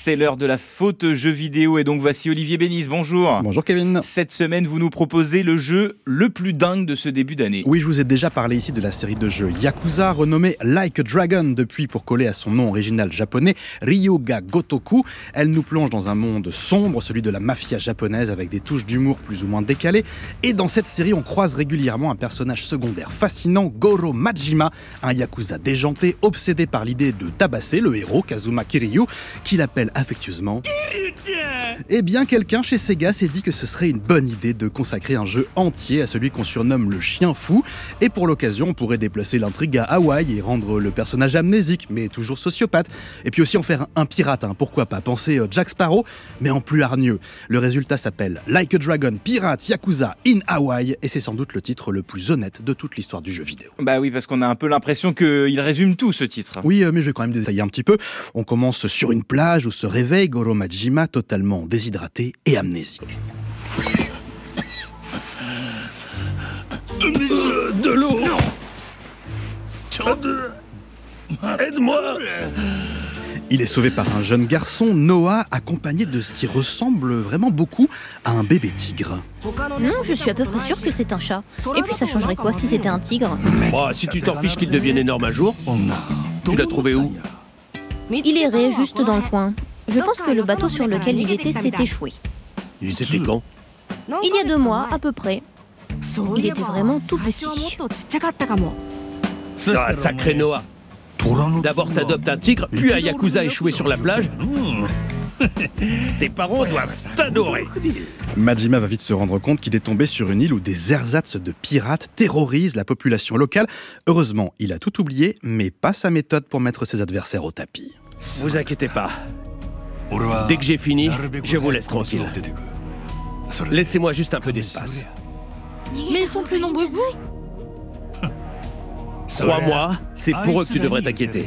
c'est l'heure de la faute jeu vidéo et donc voici Olivier Bénis, bonjour. Bonjour Kevin. Cette semaine, vous nous proposez le jeu le plus dingue de ce début d'année. Oui, je vous ai déjà parlé ici de la série de jeux Yakuza, renommée Like a Dragon, depuis pour coller à son nom original japonais, Ryoga Gotoku. Elle nous plonge dans un monde sombre, celui de la mafia japonaise, avec des touches d'humour plus ou moins décalées. Et dans cette série, on croise régulièrement un personnage secondaire fascinant, Goro Majima, un Yakuza déjanté, obsédé par l'idée de tabasser le héros, Kazuma Kiryu, qu'il appelle affectueusement Eh bien, quelqu'un chez Sega s'est dit que ce serait une bonne idée de consacrer un jeu entier à celui qu'on surnomme le chien fou. Et pour l'occasion, on pourrait déplacer l'intrigue à Hawaï et rendre le personnage amnésique, mais toujours sociopathe. Et puis aussi en faire un pirate, pourquoi pas. Pensez Jack Sparrow, mais en plus hargneux. Le résultat s'appelle Like a Dragon Pirate Yakuza in Hawaii, et c'est sans doute le titre le plus honnête de toute l'histoire du jeu vidéo. Bah oui, parce qu'on a un peu l'impression qu'il résume tout, ce titre. Oui, mais je vais quand même détailler un petit peu. On commence sur une plage où se réveille Goro Majima, totalement déshydraté et amnésique. De l'eau. Aide-moi. Il est sauvé par un jeune garçon, Noah, accompagné de ce qui ressemble vraiment beaucoup à un bébé tigre. Non, je suis à peu près sûre que c'est un chat. Et puis ça changerait quoi si c'était un tigre ? Bah, si tu t'en fiches qu'il devienne énorme un jour, tu l'as trouvé où? Il errait juste dans le coin. Je pense que le bateau sur lequel il était s'est échoué. C'était quand? Il y a 2 mois, à peu près. Il était vraiment tout petit. Ah, sacré Noah. D'abord t'adoptes un tigre, puis un Yakuza échoué sur la plage. Tes parents doivent t'adorer. Majima va vite se rendre compte qu'il est tombé sur une île où des ersatz de pirates terrorisent la population locale. Heureusement, il a tout oublié, mais pas sa méthode pour mettre ses adversaires au tapis. Vous inquiétez pas. Dès que j'ai fini, je vous laisse tranquille. Laissez-moi juste un peu d'espace. Mais ils sont plus nombreux que vous ? Crois-moi, c'est pour eux que tu devrais t'inquiéter.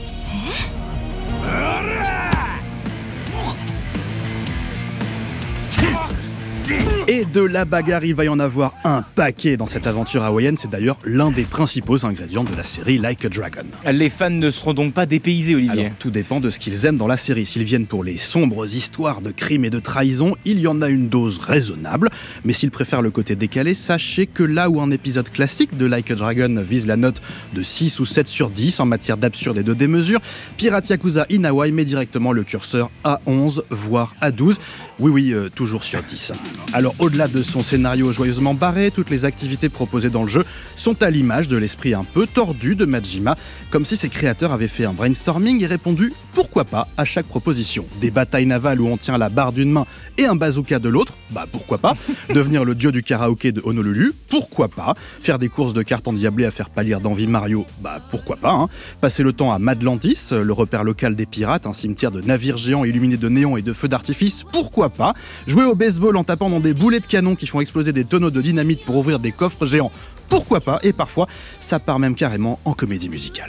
Et de la bagarre, il va y en avoir un paquet dans cette aventure hawaïenne. C'est d'ailleurs l'un des principaux ingrédients de la série Like a Dragon. Les fans ne seront donc pas dépaysés, Olivier. Alors, tout dépend de ce qu'ils aiment dans la série. S'ils viennent pour les sombres histoires de crimes et de trahison, il y en a une dose raisonnable. Mais s'ils préfèrent le côté décalé, sachez que là où un épisode classique de Like a Dragon vise la note de 6 ou 7 sur 10 en matière d'absurde et de démesure, Pirate Yakuza in Hawaii met directement le curseur à 11, voire à 12. Oui, toujours sur 10. Alors, au-delà de son scénario joyeusement barré, toutes les activités proposées dans le jeu sont à l'image de l'esprit un peu tordu de Majima, comme si ses créateurs avaient fait un brainstorming et répondu « pourquoi pas » à chaque proposition. Des batailles navales où on tient la barre d'une main et un bazooka de l'autre, bah pourquoi pas. Devenir le dieu du karaoké de Honolulu, pourquoi pas. Faire des courses de cartes endiablées à faire pâlir d'envie Mario, bah pourquoi pas. Passer le temps à Madlantis, le repère local des pirates, un cimetière de navires géants illuminés de néons et de feux d'artifice, pourquoi pas. Jouer au baseball en tapant dans des boulets de canon qui font exploser des tonneaux de dynamite pour ouvrir des coffres géants, pourquoi pas. Et parfois, ça part même carrément en comédie musicale.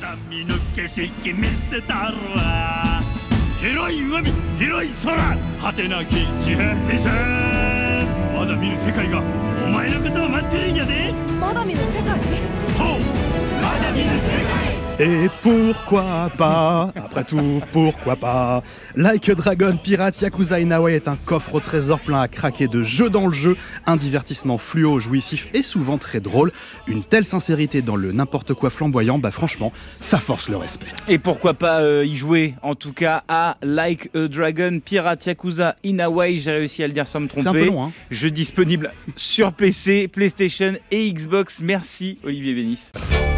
Et pourquoi pas? Après tout, pourquoi pas? Like a Dragon Pirate Yakuza in Hawaii est un coffre au trésor plein à craquer de jeux dans le jeu, un divertissement fluo, jouissif et souvent très drôle. Une telle sincérité dans le n'importe quoi flamboyant, bah franchement, ça force le respect. Et pourquoi pas y jouer, en tout cas, à Like a Dragon Pirate Yakuza in Hawaii. J'ai réussi à le dire sans me tromper. C'est un peu long, Jeu disponible sur PC, PlayStation et Xbox. Merci Olivier Bénis.